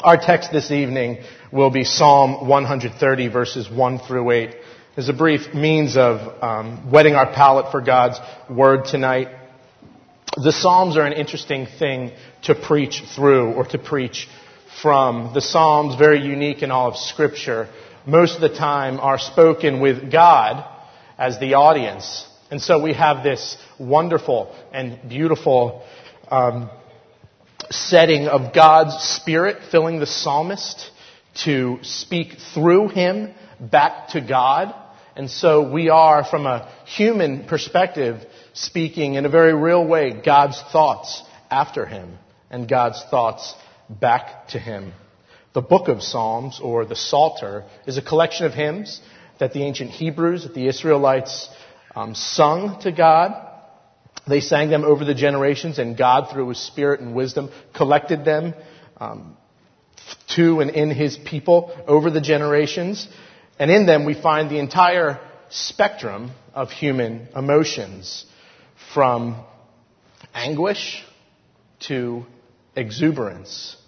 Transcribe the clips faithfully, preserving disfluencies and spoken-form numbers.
Our text this evening will be Psalm one thirty, verses one through eight. As a brief means of um, whetting our palate for God's Word tonight. The Psalms are an interesting thing to preach through or to preach from. The Psalms, very unique in all of Scripture, most of the time are spoken with God as the audience. And so we have this wonderful and beautiful um, setting of God's Spirit filling the psalmist to speak through him back to God. And so we are, from a human perspective, speaking in a very real way God's thoughts after him and God's thoughts back to him. The book of Psalms, or the Psalter, is a collection of hymns that the ancient Hebrews, that the Israelites um, sung to God. They sang them over the generations, and God, through His Spirit and wisdom, collected them um, to and in His people over the generations. And in them we find the entire spectrum of human emotions, from anguish to exuberance.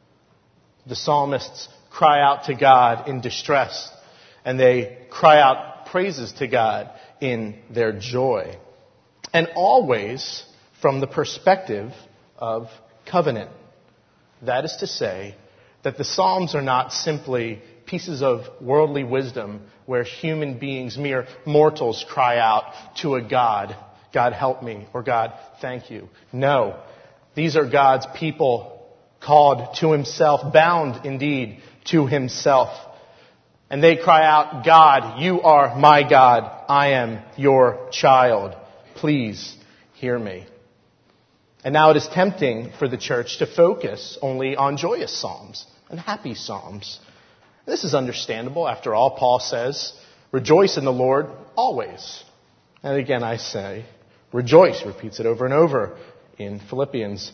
The psalmists cry out to God in distress, and they cry out praises to God in their joy. And always from the perspective of covenant. That is to say, that the Psalms are not simply pieces of worldly wisdom where human beings, mere mortals, cry out to a God, God help me, or God thank you. No, these are God's people called to Himself, bound indeed to Himself. And they cry out, God, you are my God, I am your child. Please hear me. And now it is tempting for the church to focus only on joyous psalms and happy psalms. This is understandable. After all, Paul says, rejoice in the Lord always. And again, I say, rejoice. Repeats it over and over in Philippians.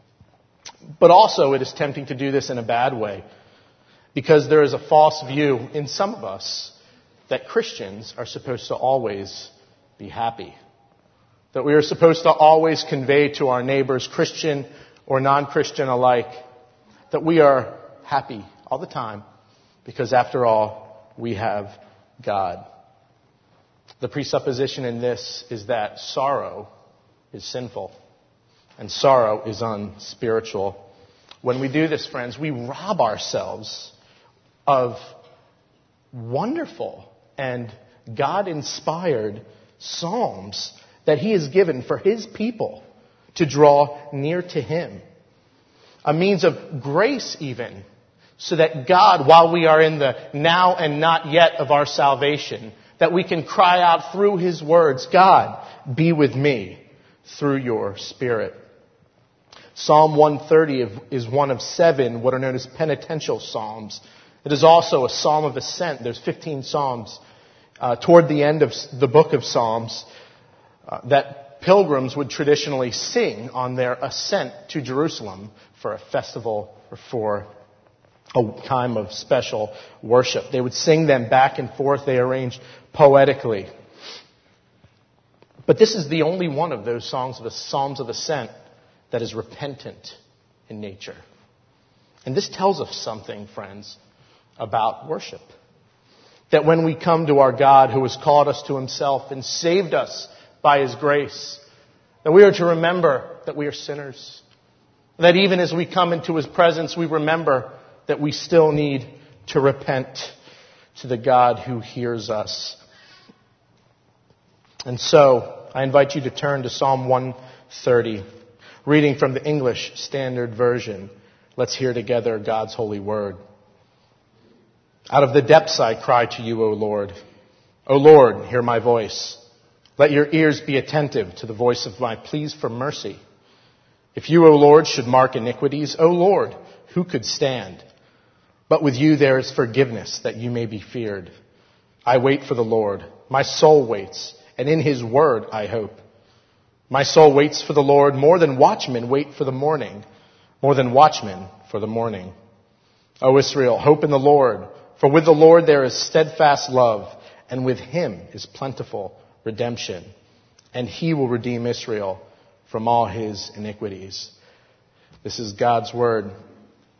But also it is tempting to do this in a bad way, because there is a false view in some of us that Christians are supposed to always be happy. That we are supposed to always convey to our neighbors, Christian or non-Christian alike, that we are happy all the time, because after all, we have God. The presupposition in this is that sorrow is sinful and sorrow is unspiritual. When we do this, friends, we rob ourselves of wonderful and God-inspired psalms that He has given for His people to draw near to Him. A means of grace even, so that God, while we are in the now and not yet of our salvation, that we can cry out through His words, God, be with me through your Spirit. Psalm one thirty is one of seven what are known as penitential psalms. It is also a psalm of ascent. There's fifteen psalms uh, toward the end of the book of Psalms Uh, that pilgrims would traditionally sing on their ascent to Jerusalem for a festival or for a time of special worship. They would sing them back and forth. They arranged poetically. But this is the only one of those songs of the Psalms of Ascent that is repentant in nature. And this tells us something, friends, about worship. That when we come to our God who has called us to Himself and saved us by His grace, that we are to remember that we are sinners. That even as we come into His presence, we remember that we still need to repent to the God who hears us. And so, I invite you to turn to Psalm one thirty, reading from the English Standard Version. Let's hear together God's holy word. Out of the depths I cry to you, O Lord. O Lord, hear my voice. Let your ears be attentive to the voice of my pleas for mercy. If you, O Lord, should mark iniquities, O Lord, who could stand? But with you there is forgiveness, that you may be feared. I wait for the Lord. My soul waits, and in His word I hope. My soul waits for the Lord more than watchmen wait for the morning, more than watchmen for the morning. O Israel, hope in the Lord, for with the Lord there is steadfast love, and with Him is plentiful redemption, and He will redeem Israel from all his iniquities. This is God's word.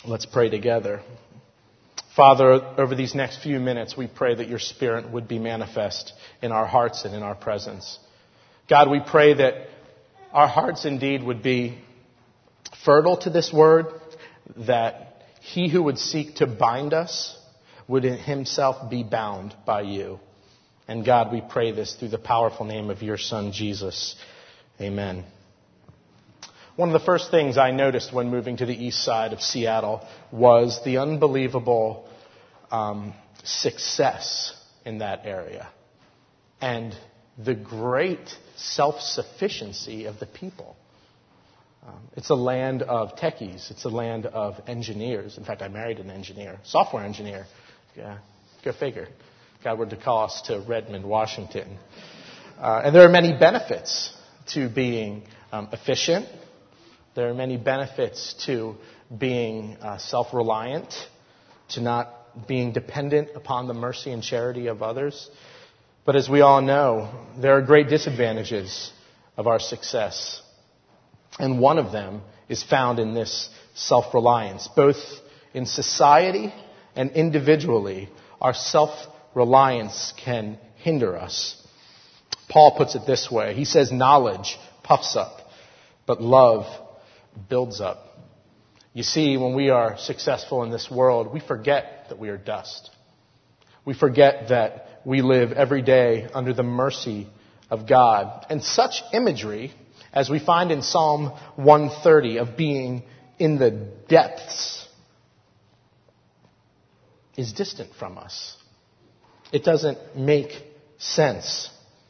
Let's pray together. Father, over these next few minutes, we pray that your Spirit would be manifest in our hearts and in our presence. God, we pray that our hearts indeed would be fertile to this word, that he who would seek to bind us would himself be bound by you. And God, we pray this through the powerful name of your Son, Jesus. Amen. One of the first things I noticed when moving to the east side of Seattle was the unbelievable um, success in that area and the great self-sufficiency of the people. Um, it's a land of techies. It's a land of engineers. In fact, I married an engineer, software engineer. Yeah, go figure. God were to call us to Redmond, Washington. Uh, and there are many benefits to being um, efficient. There are many benefits to being uh, self-reliant, to not being dependent upon the mercy and charity of others. But as we all know, there are great disadvantages of our success. And one of them is found in this self-reliance. Both in society and individually, our self-reliance can hinder us. Paul puts it this way. He says, knowledge puffs up, but love builds up. You see, when we are successful in this world, we forget that we are dust. We forget that we live every day under the mercy of God. And such imagery, as we find in Psalm one thirty, of being in the depths, is distant from us. It doesn't make sense.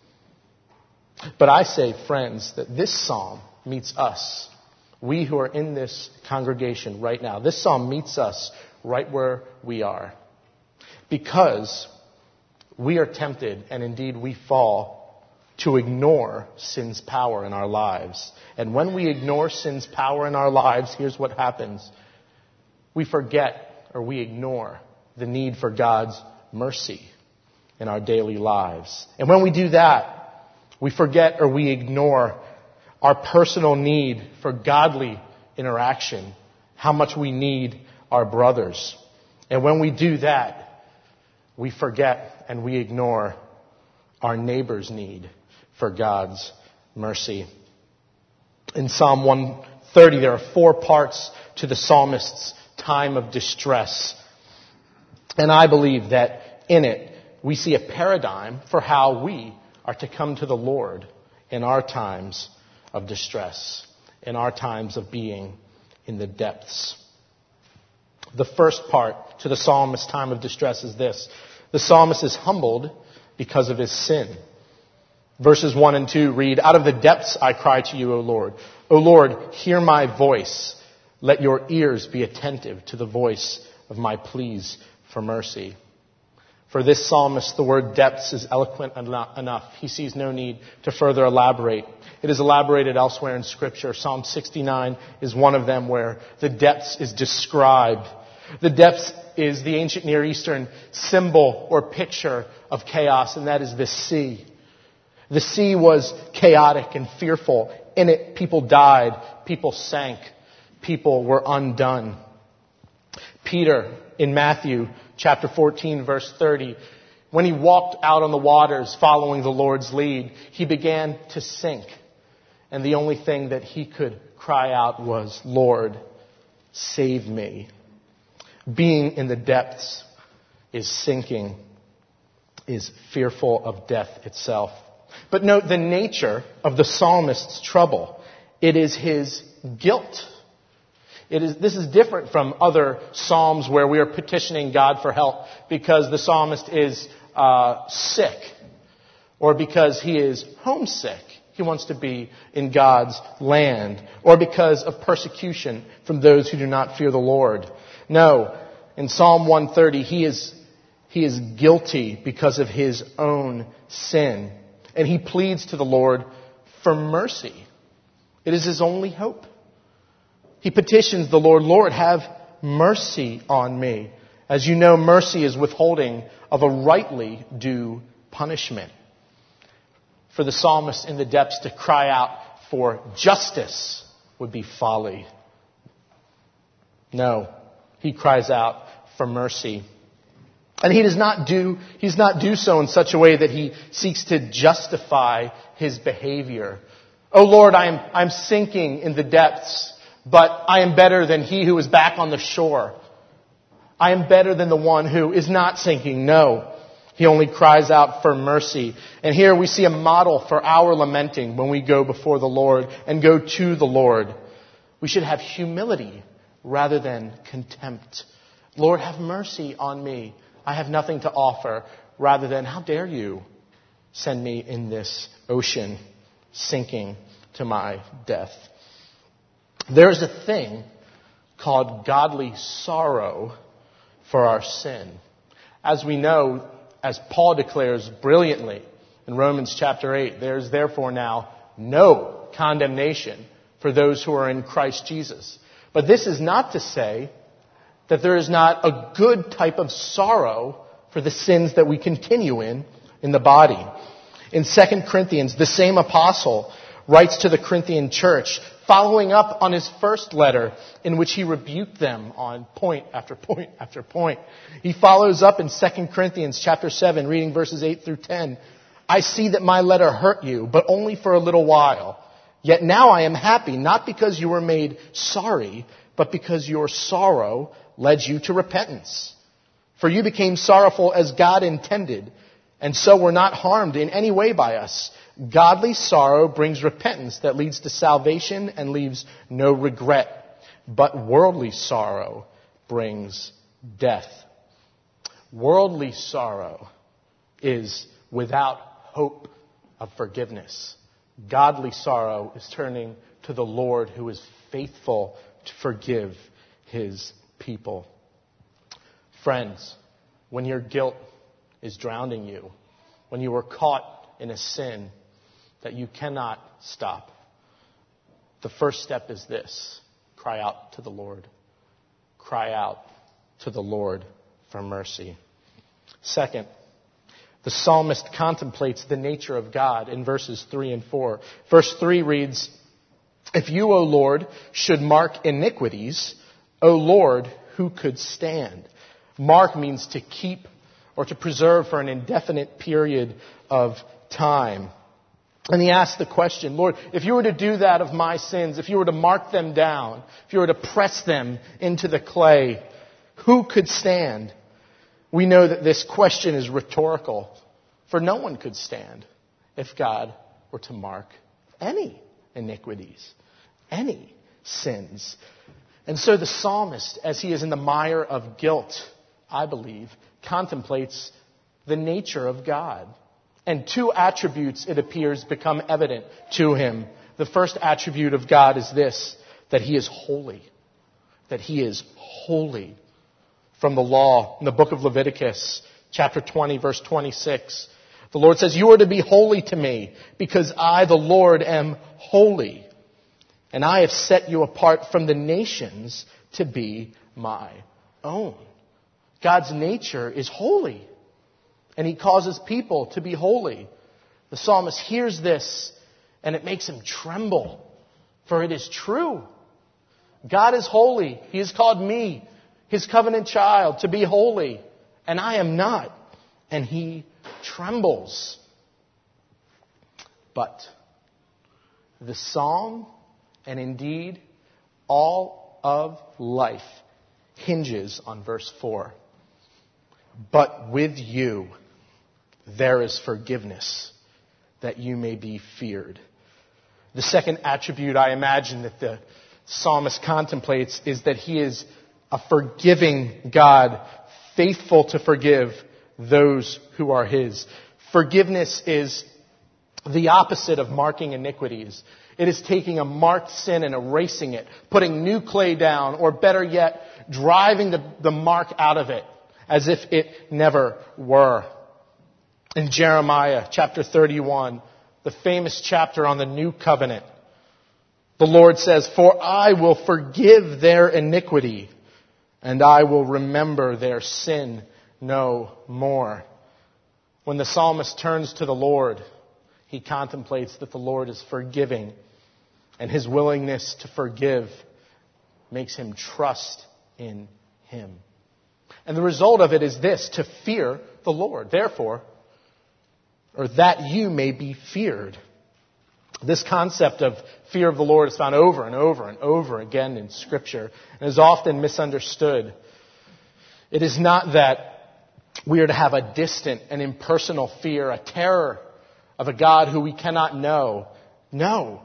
But I say, friends, that this psalm meets us. We who are in this congregation right now, this psalm meets us right where we are. Because we are tempted, and indeed we fall, to ignore sin's power in our lives. And when we ignore sin's power in our lives, here's what happens. We forget or we ignore the need for God's mercy in our daily lives. And when we do that, we forget or we ignore our personal need for godly interaction, how much we need our brothers. And when we do that, we forget and we ignore our neighbor's need for God's mercy. In Psalm one thirty, there are four parts to the psalmist's time of distress. And I believe that in it, we see a paradigm for how we are to come to the Lord in our times of distress, in our times of being in the depths. The first part to the psalmist's time of distress is this. The psalmist is humbled because of his sin. Verses one and two read, "Out of the depths I cry to you, O Lord. O Lord, hear my voice. Let your ears be attentive to the voice of my pleas for mercy." For this psalmist, the word depths is eloquent enough. He sees no need to further elaborate. It is elaborated elsewhere in Scripture. Psalm sixty-nine is one of them where the depths is described. The depths is the ancient Near Eastern symbol or picture of chaos, and that is the sea. The sea was chaotic and fearful. In it, people died, people sank, people were undone. Peter, in Matthew chapter fourteen, verse thirty, when he walked out on the waters following the Lord's lead, he began to sink. And the only thing that he could cry out was, "Lord, save me." Being in the depths is sinking, is fearful of death itself. But note the nature of the psalmist's trouble. It is his guilt. It is, this is different from other psalms where we are petitioning God for help because the psalmist is uh, sick or because he is homesick. He wants to be in God's land, or because of persecution from those who do not fear the Lord. No, in Psalm one thirty, he is, he is guilty because of his own sin. And he pleads to the Lord for mercy. It is his only hope. He petitions the Lord, "Lord, have mercy on me." As you know, mercy is withholding of a rightly due punishment. For the psalmist in the depths to cry out for justice would be folly. No, he cries out for mercy. And he does not do, he does not do so in such a way that he seeks to justify his behavior. Oh Lord, I am, I'm sinking in the depths, but I am better than he who is back on the shore. I am better than the one who is not sinking. No, he only cries out for mercy. And here we see a model for our lamenting when we go before the Lord and go to the Lord. We should have humility rather than contempt. Lord, have mercy on me. I have nothing to offer, rather than, how dare you send me in this ocean, sinking to my death. There is a thing called godly sorrow for our sin. As we know, as Paul declares brilliantly in Romans chapter eight, there is therefore now no condemnation for those who are in Christ Jesus. But this is not to say that there is not a good type of sorrow for the sins that we continue in, in the body. In Second Corinthians, the same apostle writes to the Corinthian church, following up on his first letter in which he rebuked them on point after point after point. He follows up in Second Corinthians chapter seven, reading verses eight through ten. I see that my letter hurt you, but only for a little while. Yet now I am happy, not because you were made sorry, but because your sorrow led you to repentance. For you became sorrowful as God intended, and so were not harmed in any way by us. Godly sorrow brings repentance that leads to salvation and leaves no regret. But worldly sorrow brings death. Worldly sorrow is without hope of forgiveness. Godly sorrow is turning to the Lord, who is faithful to forgive his people. Friends, when your guilt is drowning you, when you are caught in a sin that you cannot stop, the first step is this: cry out to the Lord. Cry out to the Lord for mercy. Second, the psalmist contemplates the nature of God in verses three and four. Verse three reads, if you, O Lord, should mark iniquities, O Lord, who could stand? Mark means to keep or to preserve for an indefinite period of time. And he asks the question, Lord, if you were to do that of my sins, if you were to mark them down, if you were to press them into the clay, who could stand? We know that this question is rhetorical, for no one could stand if God were to mark any iniquities, any sins. And so the psalmist, as he is in the mire of guilt, I believe, contemplates the nature of God. And two attributes, it appears, become evident to him. The first attribute of God is this, that he is holy. That he is holy. From the law, in the book of Leviticus, chapter twenty, verse twenty-six, the Lord says, you are to be holy to me, because I, the Lord, am holy. And I have set you apart from the nations to be my own. God's nature is holy. And he causes people to be holy. The psalmist hears this, and it makes him tremble. For it is true. God is holy. He has called me, his covenant child, to be holy. And I am not. And he trembles. But the psalm, and indeed all of life, hinges on verse four. But with you there is forgiveness, that you may be feared. The second attribute I imagine that the psalmist contemplates is that he is a forgiving God, faithful to forgive those who are his. Forgiveness is the opposite of marking iniquities. It is taking a marked sin and erasing it, putting new clay down, or better yet, driving the, the mark out of it as if it never were. In Jeremiah chapter thirty-one, the famous chapter on the new covenant, the Lord says, for I will forgive their iniquity, and I will remember their sin no more. When the psalmist turns to the Lord, he contemplates that the Lord is forgiving, and his willingness to forgive makes him trust in him. And the result of it is this, to fear the Lord. Therefore, or that you may be feared. This concept of fear of the Lord is found over and over and over again in Scripture and is often misunderstood. It is not that we are to have a distant and impersonal fear, a terror of a God who we cannot know. No.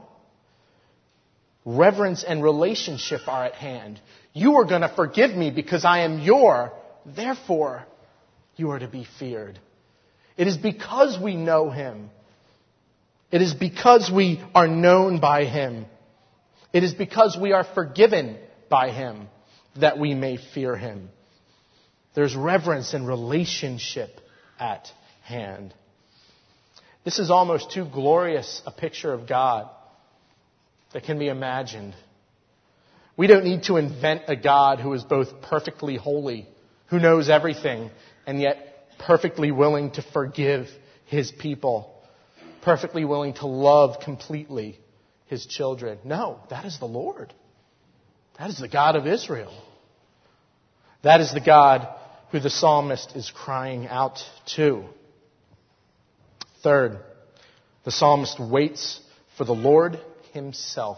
Reverence and relationship are at hand. You are going to forgive me because I am your, therefore you are to be feared. It is because we know him. It is because we are known by him. It is because we are forgiven by him that we may fear him. There's reverence and relationship at hand. This is almost too glorious a picture of God that can be imagined. We don't need to invent a God who is both perfectly holy, who knows everything, and yet perfectly willing to forgive his people, perfectly willing to love completely his children. No, that is the Lord. That is the God of Israel. That is the God who the psalmist is crying out to. Third, the psalmist waits for the Lord himself.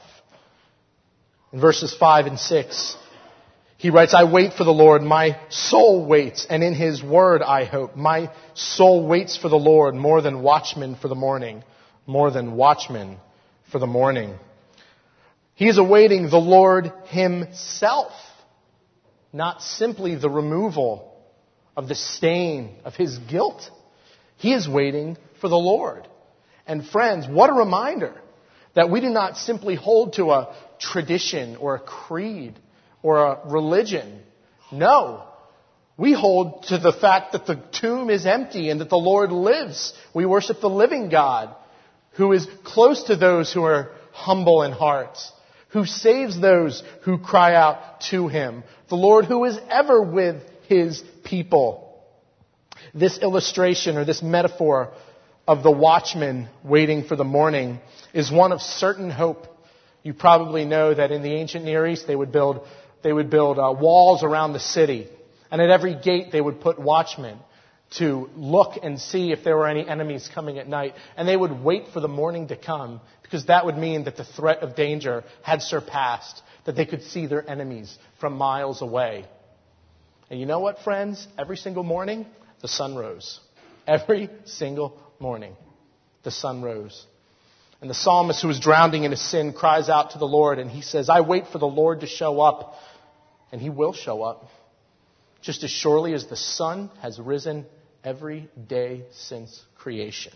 In verses five and six, he writes, I wait for the Lord, my soul waits, and in his word I hope. My soul waits for the Lord more than watchmen for the morning, more than watchmen for the morning. He is awaiting the Lord himself, not simply the removal of the stain of his guilt. He is waiting for the Lord. And friends, what a reminder that we do not simply hold to a tradition or a creed or a religion. No, we hold to the fact that the tomb is empty and that the Lord lives. We worship the living God who is close to those who are humble in heart, who saves those who cry out to him. The Lord who is ever with his people. This illustration or this metaphor of the watchman waiting for the morning is one of certain hope. You probably know that in the ancient Near East they would build they would build uh, walls around the city, and at every gate they would put watchmen to look and see if there were any enemies coming at night, and they would wait for the morning to come because that would mean that the threat of danger had surpassed, that they could see their enemies from miles away. And you know what, friends? Every single morning, the sun rose. Every single morning, the sun rose. And the psalmist who is drowning in his sin cries out to the Lord, and he says, I wait for the Lord to show up, and he will show up, just as surely as the sun has risen every day since creation.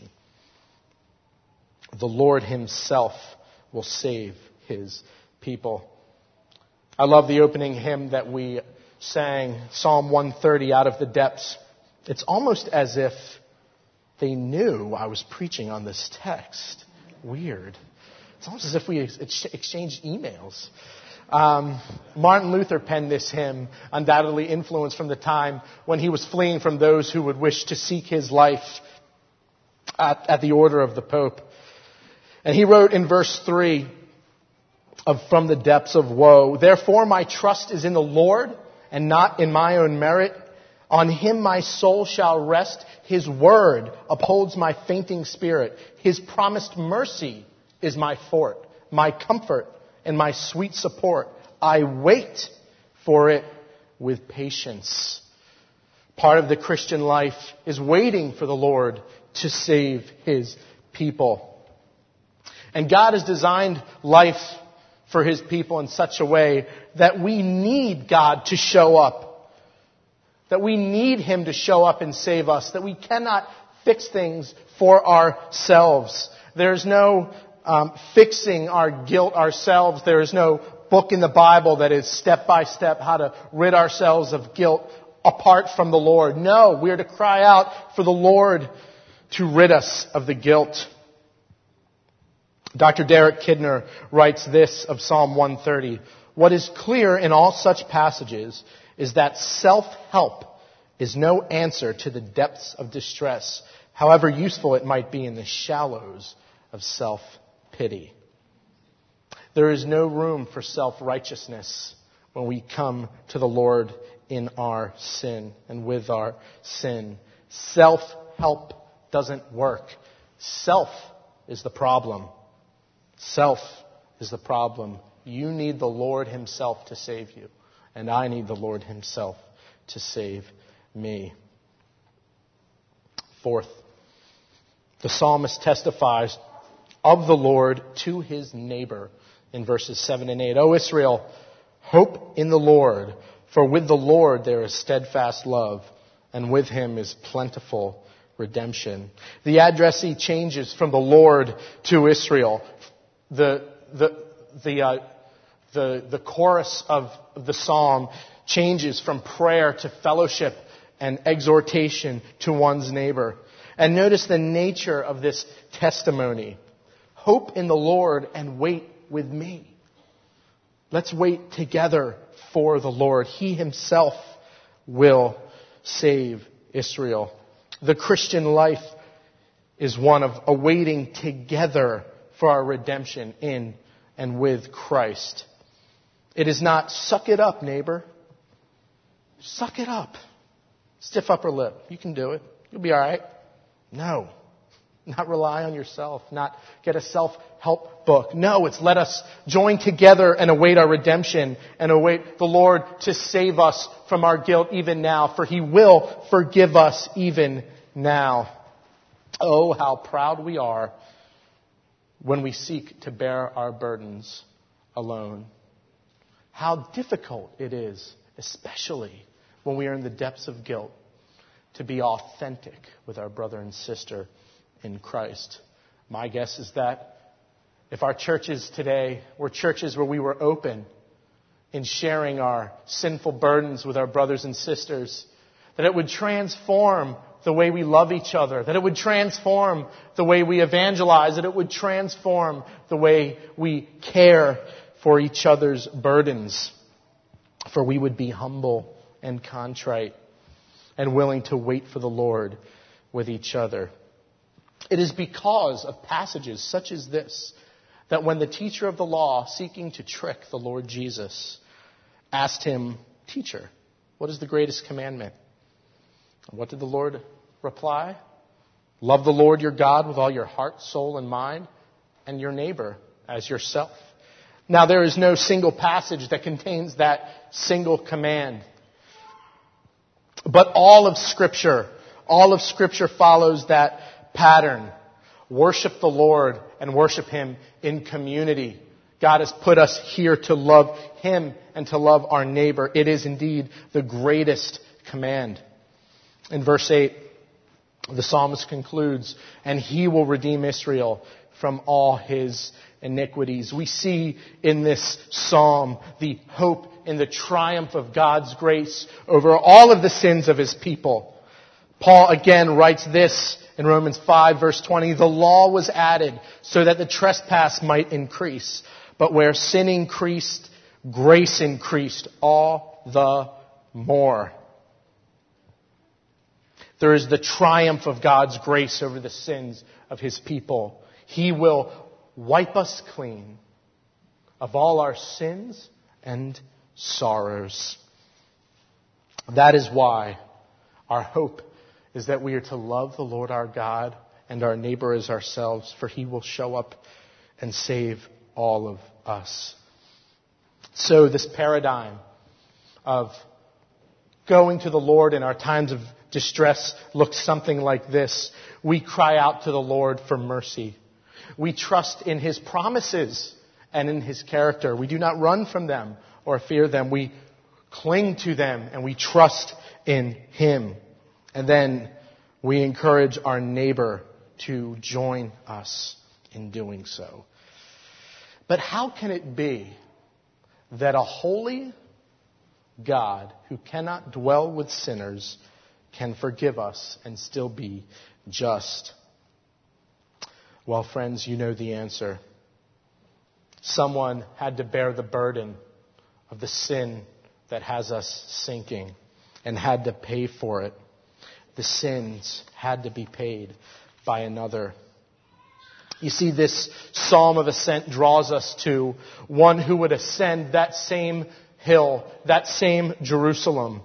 The Lord himself will save his people. I love the opening hymn that we sang, Psalm one thirty, Out of the Depths. It's almost as if they knew I was preaching on this text. Weird. It's almost as if we ex- exchanged emails. Um, Martin Luther penned this hymn, undoubtedly influenced from the time when he was fleeing from those who would wish to seek his life at, at the order of the Pope. And he wrote in verse three of From the Depths of Woe, Therefore my trust is in the Lord and not in my own merit. On him my soul shall rest. His word upholds my fainting spirit. His promised mercy is my fort, my comfort, and my sweet support. I wait for it with patience. Part of the Christian life is waiting for the Lord to save his people. And God has designed life for his people in such a way that we need God to show up. That we need him to show up and save us. That we cannot fix things for ourselves. There's no um, fixing our guilt ourselves. There is no book in the Bible that is step by step how to rid ourselves of guilt apart from the Lord. No, we are to cry out for the Lord to rid us of the guilt. Doctor Derek Kidner writes this of Psalm one thirty. What is clear in all such passages is that self-help is no answer to the depths of distress, however useful it might be in the shallows of self-pity. There is no room for self-righteousness when we come to the Lord in our sin and with our sin. Self-help doesn't work. Self is the problem. Self is the problem. You need the Lord himself to save you. And I need the Lord himself to save me. Fourth, the psalmist testifies of the Lord to his neighbor in verses seven and eight. O Israel, hope in the Lord, for with the Lord there is steadfast love, and with him is plentiful redemption. The addressee changes from the Lord to Israel. The the the uh, the the chorus of the psalm changes from prayer to fellowship and exhortation to one's neighbor. And notice the nature of this testimony. Hope in the Lord and wait with me. Let's wait together for the Lord. He himself will save Israel. The Christian life is one of awaiting together for our redemption in and with Christ. It is not suck it up, neighbor. Suck it up. Stiff upper lip. You can do it. You'll be all right. No. Not rely on yourself. Not get a self-help book. No, it's let us join together and await our redemption and await the Lord to save us from our guilt even now, for he will forgive us even now. Oh, how proud we are when we seek to bear our burdens alone. How difficult it is, especially when we are in the depths of guilt, to be authentic with our brother and sister in Christ. My guess is that if our churches today were churches where we were open in sharing our sinful burdens with our brothers and sisters, that it would transform the way we love each other, that it would transform the way we evangelize, that it would transform the way we care for each other's burdens. For we would be humble and contrite and willing to wait for the Lord with each other. It is because of passages such as this that when the teacher of the law, seeking to trick the Lord Jesus, asked him, "Teacher, what is the greatest commandment?" What did the Lord reply? Love the Lord your God with all your heart, soul, and mind, and your neighbor as yourself. Now, there is no single passage that contains that single command. But all of Scripture, all of Scripture follows that pattern. Worship the Lord and worship him in community. God has put us here to love him and to love our neighbor. It is indeed the greatest command. In verse eight, the psalmist concludes, and he will redeem Israel from all his iniquities. We see in this psalm the hope in the triumph of God's grace over all of the sins of his people. Paul again writes this in Romans five, verse twenty, the law was added so that the trespass might increase. But where sin increased, grace increased all the more. There is the triumph of God's grace over the sins of his people. He will wipe us clean of all our sins and sorrows. That is why our hope is that we are to love the Lord our God and our neighbor as ourselves, for he will show up and save all of us. So this paradigm of going to the Lord in our times of distress looks something like this. We cry out to the Lord for mercy. We trust in his promises and in his character. We do not run from them or fear them. We cling to them and we trust in him. And then we encourage our neighbor to join us in doing so. But how can it be that a holy God who cannot dwell with sinners can forgive us and still be just? Well, friends, you know the answer. Someone had to bear the burden of the sin that has us sinking and had to pay for it. The sins had to be paid by another. You see, this psalm of ascent draws us to one who would ascend that same hill, that same Jerusalem,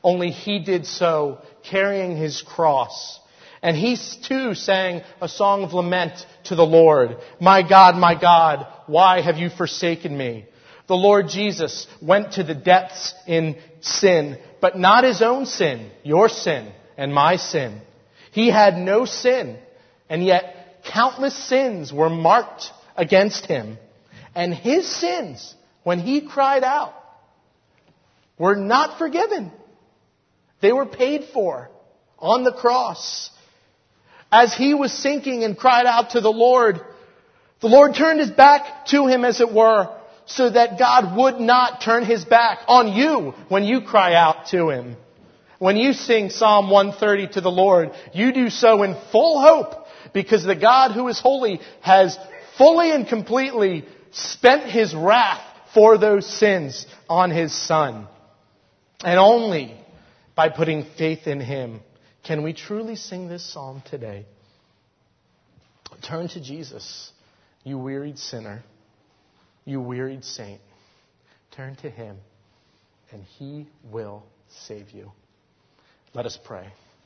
only he did so carrying his cross. And he too sang a song of lament to the Lord. My God, my God, why have you forsaken me? The Lord Jesus went to the depths in sin, but not his own sin, your sin and my sin. He had no sin, and yet countless sins were marked against him. And his sins, when he cried out, were not forgiven. They were paid for on the cross. As he was sinking and cried out to the Lord, the Lord turned his back to him, as it were, so that God would not turn his back on you when you cry out to him. When you sing Psalm one thirty to the Lord, you do so in full hope, because the God who is holy has fully and completely spent his wrath for those sins on his Son. And only by putting faith in him can we truly sing this psalm today. Turn to Jesus, you wearied sinner, you wearied saint. Turn to him, and he will save you. Let us pray.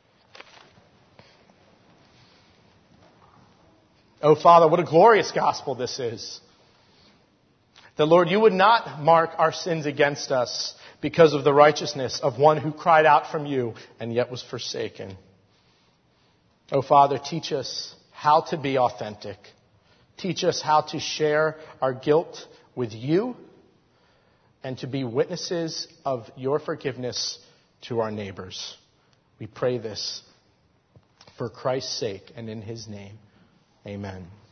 Oh, Father, what a glorious gospel this is. That, Lord, you would not mark our sins against us because of the righteousness of one who cried out from you and yet was forsaken. Oh, Father, teach us how to be authentic. Teach us how to share our guilt with you and to be witnesses of your forgiveness to our neighbors. We pray this for Christ's sake and in his name. Amen.